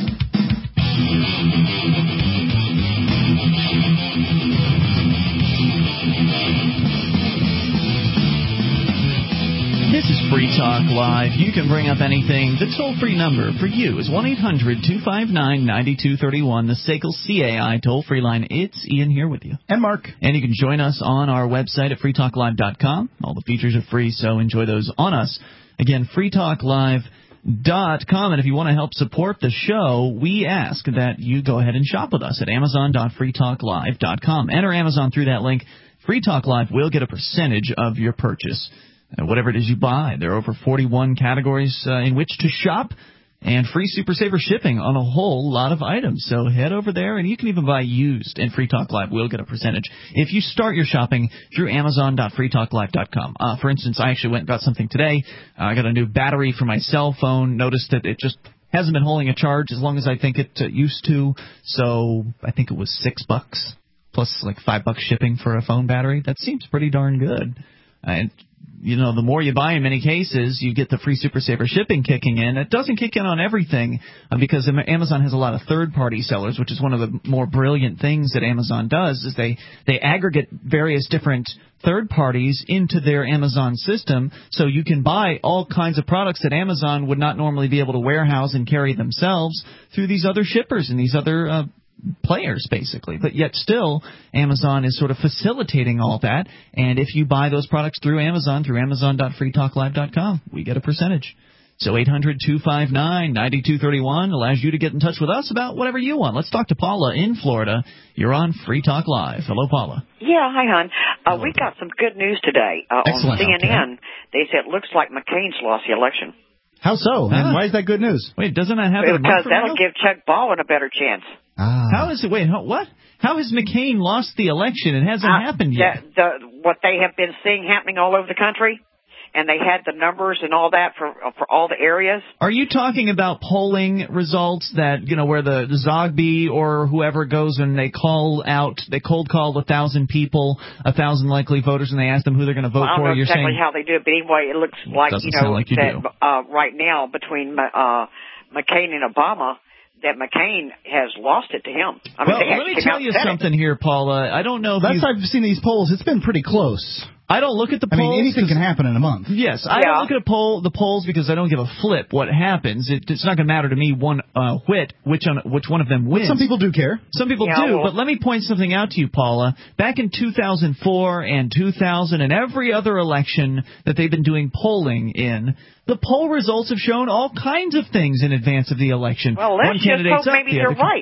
This is Free Talk Live. You can bring up anything. The toll-free number for you is one eight hundred, two five nine, nine two three one, the S A C L C A I toll-free line. It's Ian here with you. And Mark. And you can join us on our website at free talk live dot com. All the features are free, so enjoy those on us. Again, free talk live dot com. And if you want to help support the show, we ask that you go ahead and shop with us at amazon dot free talk live dot com. Enter Amazon through that link. Free Talk Live will get a percentage of your purchase. Uh, whatever it is you buy. There are over forty-one categories uh, in which to shop, and free Super Saver shipping on a whole lot of items. So head over there, and you can even buy used, and Free Talk Live will get a percentage if you start your shopping through amazon dot free talk live dot com. Uh, for instance, I actually went and got something today. Uh, I got a new battery for my cell phone. Noticed that it just hasn't been holding a charge as long as I think it uh, used to, so I think it was six bucks, plus like five bucks shipping for a phone battery. That seems pretty darn good. And you know, the more you buy in many cases, you get the free Super Saver shipping kicking in. It doesn't kick in on everything uh, because Amazon has a lot of third-party sellers, which is one of the more brilliant things that Amazon does, is they, they aggregate various different third parties into their Amazon system, so you can buy all kinds of products that Amazon would not normally be able to warehouse and carry themselves through these other shippers and these other uh, players, basically. But yet still, Amazon is sort of facilitating all that, and if you buy those products through Amazon, through amazon dot free talk live dot com, we get a percentage. So eight hundred, two five nine, nine two three one allows you to get in touch with us about whatever you want. Let's talk to Paula in Florida. You're on Free Talk Live. Hello, Paula. Yeah, hi, hon. Uh, we got some good news today. Uh, on C N N, okay. They said it looks like McCain's lost the election. How so? Huh? And why is that good news? Wait, doesn't that happen? Because that'll give Chuck Baldwin a better chance. Ah. How is it? Wait, how, what? How has McCain lost the election? It hasn't uh, happened yet. The, the, what they have been seeing happening all over the country, and they had the numbers and all that for for all the areas. Are you talking about polling results that, you know, where the, the Zogby or whoever goes and they call out, they cold call a thousand people, a thousand likely voters, and they ask them who they're going to vote well, I don't for? know You're exactly saying how they do it, but anyway, it looks like, doesn't you know, sound like you that do. Uh, right now between uh, McCain and Obama, that McCain has lost it to him. I mean, well, they let me came tell out you and said something it. here, Paula. I don't know if That's you... I've seen these polls. It's been pretty close. I don't look at the polls. I mean, anything can happen in a month. Yes, I Yeah. don't look at a poll, the polls because I don't give a flip what happens. It, it's not going to matter to me one uh, whit which on, which one of them wins. But some people do care. Some people Yeah, do, well- but let me point something out to you, Paula. Back in two thousand four and two thousand and every other election that they've been doing polling in, the poll results have shown all kinds of things in advance of the election. Well, let's One just candidate's hope up, maybe the they're other- right.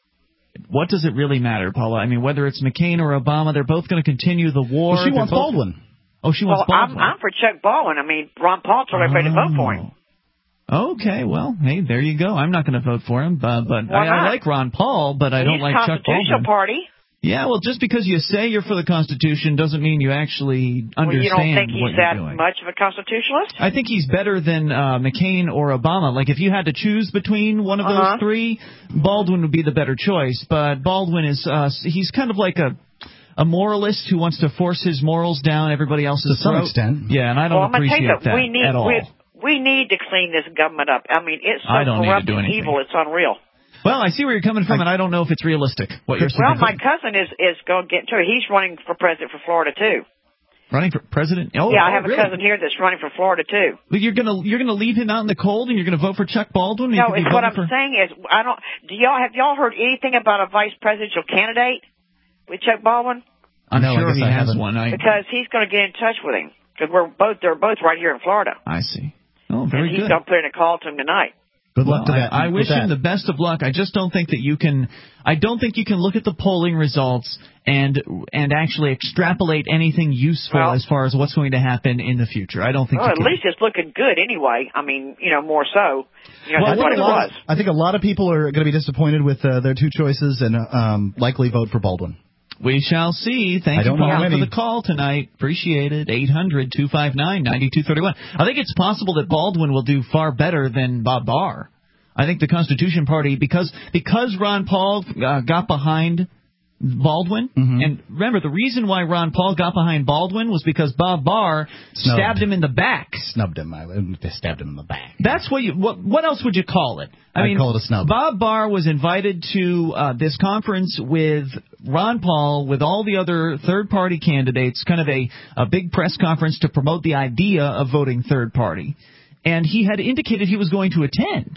What does it really matter, Paula? I mean, whether it's McCain or Obama, they're both going to continue the war. Well, she They're wants both- Baldwin. Oh, she wants Well, I'm, Baldwin. I'm for Chuck Baldwin. I mean, Ron Paul told everybody to vote for him. Okay, well, hey, there you go. I'm not going to vote for him, but, but Why I, I not? like Ron Paul, but I don't He's like Chuck Constitutional Baldwin. Party. Yeah, well, just because you say you're for the Constitution doesn't mean you actually understand well, you don't think what he's you're that doing. much of a constitutionalist? I think he's better than uh, McCain or Obama. Like, if you had to choose between one of Uh-huh. those three, Baldwin would be the better choice. But Baldwin is, uh, he's kind of like a a moralist who wants to force his morals down everybody else's To some throat. extent. Yeah, and I don't well, I'm gonna appreciate tell you that we need, at all. We, we need to clean this government up. I mean, it's so I don't need to corrupt do and anything. evil, it's unreal. Well, I see where you're coming from, and I don't know if it's realistic. What you're Well, saying. my cousin is is going to get into it. He's running for president for Florida too. Running for president? Oh, yeah, I oh, have a really? cousin here that's running for Florida too. But you're gonna you're gonna leave him out in the cold, and you're gonna vote for Chuck Baldwin? You No, could be it's what I'm voting for... saying is I don't. Do y'all have y'all heard anything about a vice presidential candidate with Chuck Baldwin? I'm No, I sure guess he I has haven't. one. I Because he's going to get in touch with him because we're both they're both right here in Florida, I see. Oh, very and he's good. going to put in a call to him tonight. Good Well, luck to that. I, I with wish that. him the best of luck. I just don't think that you can. I don't think you can look at the polling results and and actually extrapolate anything useful Well- as far as what's going to happen in the future. I don't think Well, you at can. least it's looking good anyway. I mean, you know, more so. You know, Well, I that's think, what a it lot, was. I think a lot of people are going to be disappointed with uh, their two choices and um, likely vote for Baldwin. We shall see. Thank I you, don't know Paul, how for many. the call tonight. Appreciate it. eight hundred two five nine nine two three one. I think it's possible that Baldwin will do far better than Bob Barr. I think the Constitution Party, because because Ron Paul uh, got behind Baldwin, Mm-hmm. and remember, the reason why Ron Paul got behind Baldwin was because Bob Barr Snubbed. stabbed him in the back. Snubbed him. I they stabbed him in the back. That's what you. What, what else would you call it? I I'd mean, call it a snub. Bob Barr was invited to uh, this conference with Ron Paul, with all the other third-party candidates, kind of a, a big press conference to promote the idea of voting third-party. And he had indicated he was going to attend.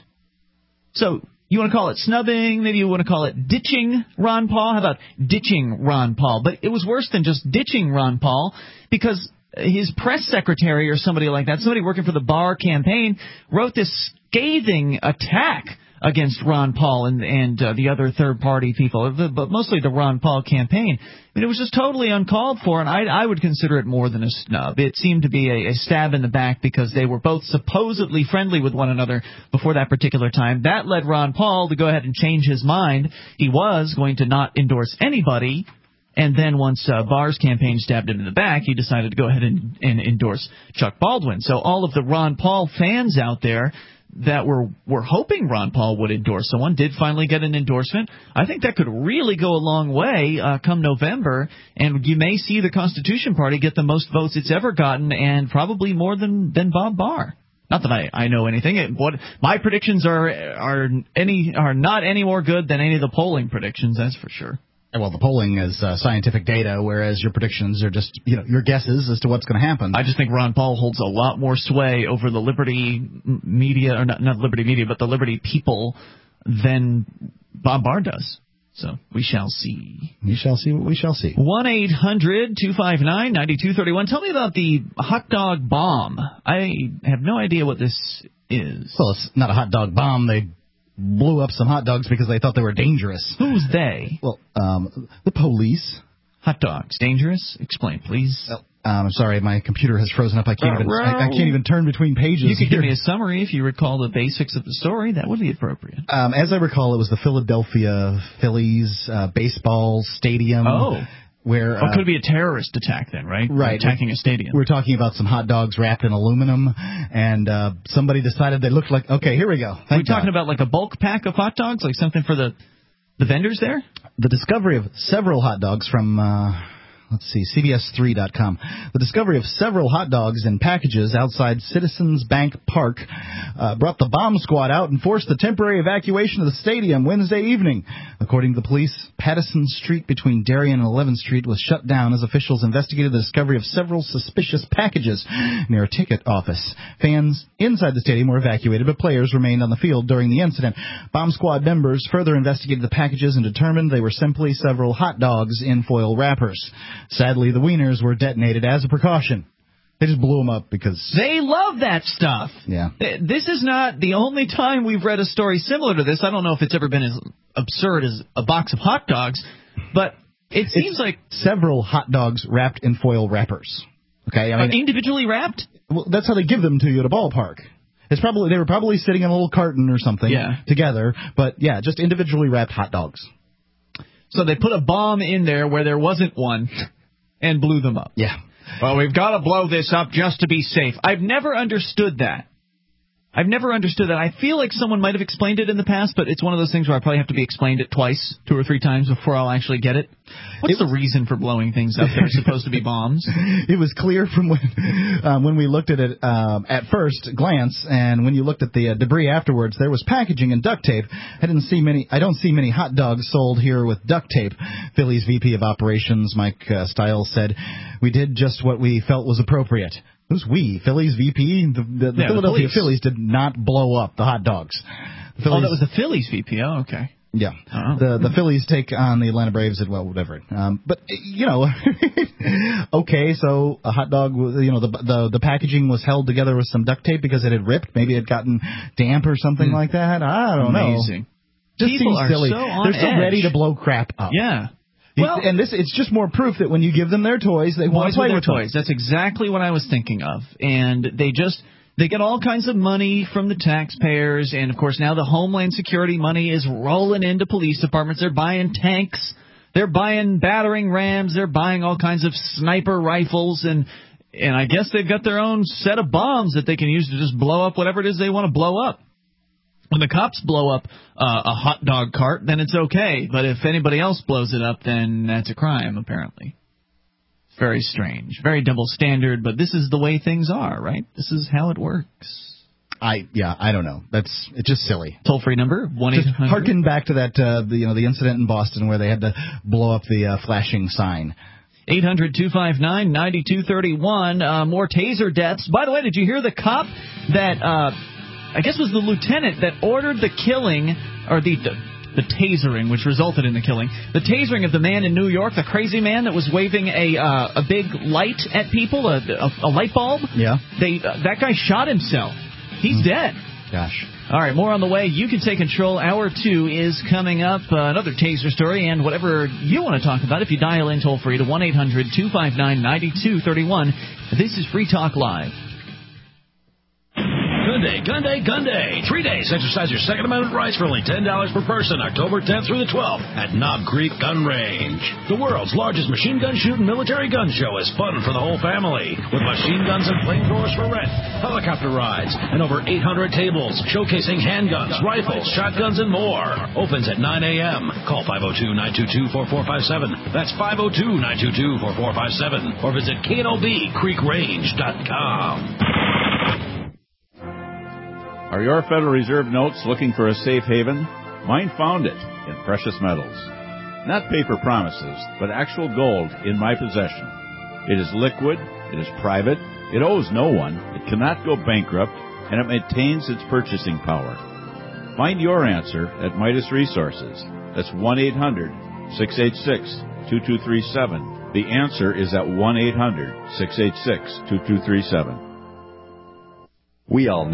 So you want to call it snubbing, maybe you want to call it ditching Ron Paul. How about ditching Ron Paul? But it was worse than just ditching Ron Paul, because his press secretary or somebody like that, somebody working for the Barr campaign, wrote this scathing attack against Ron Paul and and uh, the other third-party people, but mostly the Ron Paul campaign. I mean, it was just totally uncalled for, and I, I would consider it more than a snub. It seemed to be a, a stab in the back because they were both supposedly friendly with one another before that particular time. That led Ron Paul to go ahead and change his mind. He was going to not endorse anybody, and then once uh, Barr's campaign stabbed him in the back, he decided to go ahead and, and endorse Chuck Baldwin. So all of the Ron Paul fans out there that were were hoping Ron Paul would endorse someone did finally get an endorsement. I think that could really go a long way uh, come November, and you may see the Constitution Party get the most votes it's ever gotten, and probably more than, than Bob Barr. Not that I, I know anything. It, what my predictions are are any are not any more good than any of the polling predictions. That's for sure. Well, the polling is uh, scientific data, whereas your predictions are just, you know, your guesses as to what's going to happen. I just think Ron Paul holds a lot more sway over the Liberty media, or not, not Liberty media, but the Liberty people than Bob Barr does. So we shall see. We shall see what we shall see. one eight hundred two five nine nine two three one. Tell me about the hot dog bomb. I have no idea what this is. Well, it's not a hot dog bomb. They blew up some hot dogs because they thought they were dangerous. Who's they? Well, um, the police. Hot dogs dangerous? Explain, please. Oh, um, I'm sorry, my computer has frozen up. I can't even. I, I can't even turn between pages. You could here. give me a summary if you recall the basics of the story. That would be appropriate. Um, as I recall, it was the Philadelphia Phillies uh, baseball stadium. Oh. Where, oh, uh, could it be a terrorist attack then, right? Right. Attacking a stadium. We're talking about some hot dogs wrapped in aluminum, and uh, somebody decided they looked like, okay, here we go. Are we talking about like a bulk pack of hot dogs, like something for the the vendors there? The discovery of several hot dogs from, uh, let's see, C B S three dot com. The discovery of several hot dogs in packages outside Citizens Bank Park uh, brought the bomb squad out and forced the temporary evacuation of the stadium Wednesday evening. According to the police, Pattison Street between Darien and eleventh Street was shut down as officials investigated the discovery of several suspicious packages near a ticket office. Fans inside the stadium were evacuated, but players remained on the field during the incident. Bomb squad members further investigated the packages and determined they were simply several hot dogs in foil wrappers. Sadly, the wieners were detonated as a precaution. They just blew them up because... They love that stuff. Yeah. This is not the only time we've read a story similar to this. I don't know if it's ever been as absurd as a box of hot dogs, but it seems it's like... several hot dogs wrapped in foil wrappers. Okay, I mean, uh, individually wrapped? Well, that's how they give them to you at a ballpark. It's probably They were probably sitting in a little carton or something yeah. together, but yeah, just individually wrapped hot dogs. So they put a bomb in there where there wasn't one and blew them up. Yeah. Well, we've got to blow this up just to be safe. I've never understood that. I've never understood that. I feel like someone might have explained it in the past, but it's one of those things where I probably have to be explained it twice, two or three times before I'll actually get it. What's it, the reason for blowing things up that are supposed to be bombs? It was clear from when um, when we looked at it um, at first glance, and when you looked at the uh, debris afterwards, there was packaging and duct tape. I didn't see many. I don't see many hot dogs sold here with duct tape. Philly's V P of Operations, Mike uh, Stiles, said, "We did just what we felt was appropriate." Who's we? Phillies V P? The, the, the yeah, Philadelphia the Phillies did not blow up the hot dogs. The Phillies, oh, that was the Phillies V P. Oh, okay. Yeah. Oh. The the Phillies take on the Atlanta Braves and, well, whatever. Um, but, you know, okay, so a hot dog, you know, the, the the packaging was held together with some duct tape because it had ripped. Maybe it had gotten damp or something mm. like that. I don't Amazing. know. Amazing. Just People seems silly. So on They're so edge. ready to blow crap up. Yeah. Well, and this it's just more proof that when you give them their toys, they want to play with their with toys. That's exactly what I was thinking of. And they just they get all kinds of money from the taxpayers, and of course now the Homeland Security money is rolling into police departments. They're buying tanks, they're buying battering rams, they're buying all kinds of sniper rifles, and and I guess they've got their own set of bombs that they can use to just blow up whatever it is they want to blow up. When the cops blow up uh, a hot dog cart, then it's okay. But if anybody else blows it up, then that's a crime, apparently. It's very strange. Very double standard, but this is the way things are, right? This is how it works. I yeah, I don't know. That's it's just silly. Toll-free number, one eight hundred. Harken back to that uh, the, you know, the incident in Boston where they had to blow up the uh, flashing sign. eight hundred two five nine nine two three one. Uh, more taser deaths. By the way, did you hear the cop that... Uh, I guess it was the lieutenant that ordered the killing, or the, the the tasering, which resulted in the killing, the tasering of the man in New York, the crazy man that was waving a uh, a big light at people, a, a, a light bulb. Yeah. They uh, that guy shot himself. He's mm. dead. Gosh. All right, more on the way. You can take control. Hour two is coming up. Uh, another taser story and whatever you want to talk about if you dial in toll-free to one eight hundred two five nine nine two three one. This is Free Talk Live. Gun Day, Gun Day, Gun Day. Three days. Exercise your Second Amendment rights for only ten dollars per person, October tenth through the twelfth at Knob Creek Gun Range. The world's largest machine gun shooting military gun show is fun for the whole family, with machine guns and flamethrowers for rent, helicopter rides, and over eight hundred tables showcasing handguns, rifles, shotguns, and more. Opens at nine a.m. Call five oh two, nine two two, four four five seven. That's five oh two, nine two two, four four five seven. Or visit K N O B creek range dot com. Are your Federal Reserve notes looking for a safe haven? Mine found it in precious metals. Not paper promises, but actual gold in my possession. It is liquid, it is private, it owes no one, it cannot go bankrupt, and it maintains its purchasing power. Find your answer at Midas Resources. That's one eight hundred, six eight six, two two three seven. The answer is at one eight hundred, six eight six, two two three seven. We all